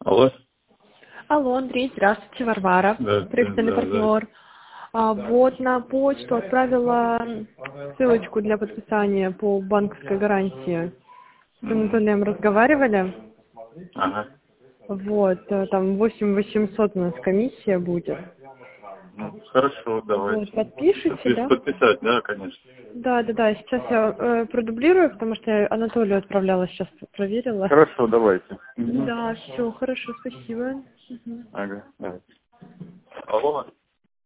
Алло. Алло, Андрей, здравствуйте, Варвара, Да, профессиональный да, да. партнер. Вот на почту отправила ссылочку для подписания по банковской гарантии. С Анатолием разговаривали. Ага. Вот, там 8800 у нас комиссия будет. Ну, хорошо, Вот, давайте. подпишите, да? Подписать, да, конечно. Да, сейчас я продублирую, потому что я Анатолию отправляла, сейчас проверила. Хорошо, давайте. Угу. Да, все, хорошо, спасибо. Мгм. Ага, давайте. Алло.